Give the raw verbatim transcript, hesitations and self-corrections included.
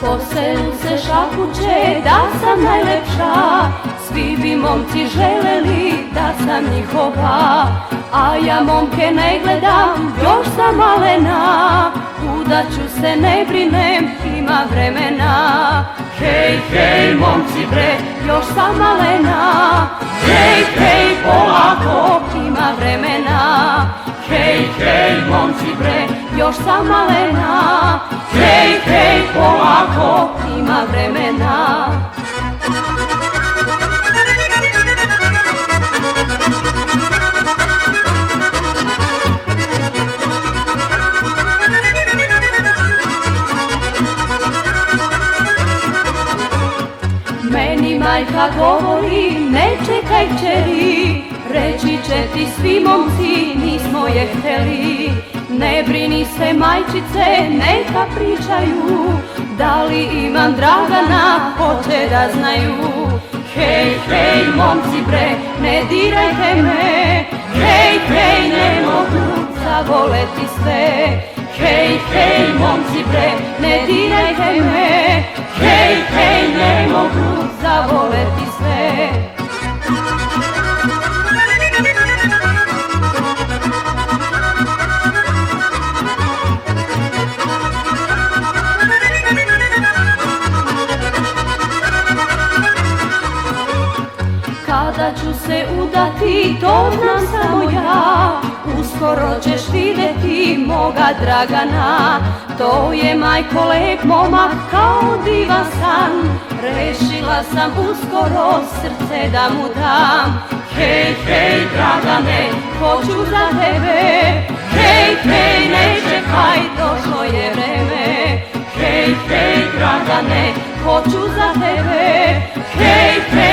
Po selu se šapuće da sam najlepša, svi bi momci želeli da sam njihova. A ja momke ne gledam, još sam malena, udaću se ne brinem, ima vremena. Hej, hej, momci bre, još sam malena, hej, hej, polako, ima vremena. Hej, hej, momci bre, još sam malena, hej, hej, polako, ima vremena. Meni majka govori, ne čekaj kćeri, reći će ti svi momci, nismo je hteli. Ne brini se majčice, neka pričaju, da li imam Dragana, hoće da znaju. Hej, hej, momci bre, ne dirajte me, hej, hej, ne mogu zavoleti sve. Hej, hej, momci bre, ne dirajte me, hej, hej, ne mogu zavoleti sve. Kada ću se udati, to znam samo ja, uskoro ćeš vidjeti moga Dragana. To je majko lep momak kao divan san, rešila sam uskoro srce da mu dam. Hej, hej, Dragane, hoću za tebe, hej, hej, ne čekaj, došlo je vreme. Hej, hej, Dragane, hoću za tebe, hej, hej.